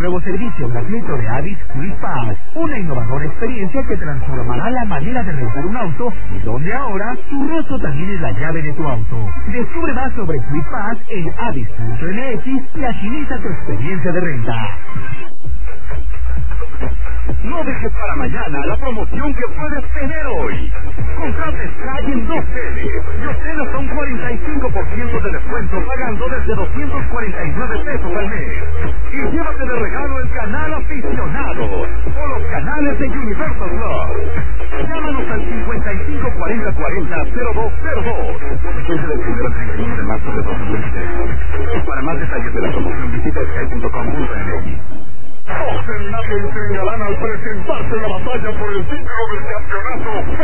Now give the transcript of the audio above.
nuevo servicio gratuito de Avis Quick Pass, una innovadora experiencia que transformará la manera de rentar un auto y donde ahora tu rostro también es la llave de tu auto. Descubre más sobre Quick Pass en avis.mx y agiliza tu experiencia de renta. No dejes para mañana la promoción que puedes tener hoy. Contrate Sky en 2L y obtén hasta un 45% de descuento pagando desde 249 pesos al mes. Y llévate de regalo el canal aficionado o los canales de Universal Plus. Llámanos al 554040-0202. Desde el 1 al 31 de marzo de 2023. Para más detalles de la promoción visita sky.com.mx. José Nadie y Señalán al presentarse en la batalla por el título del campeonato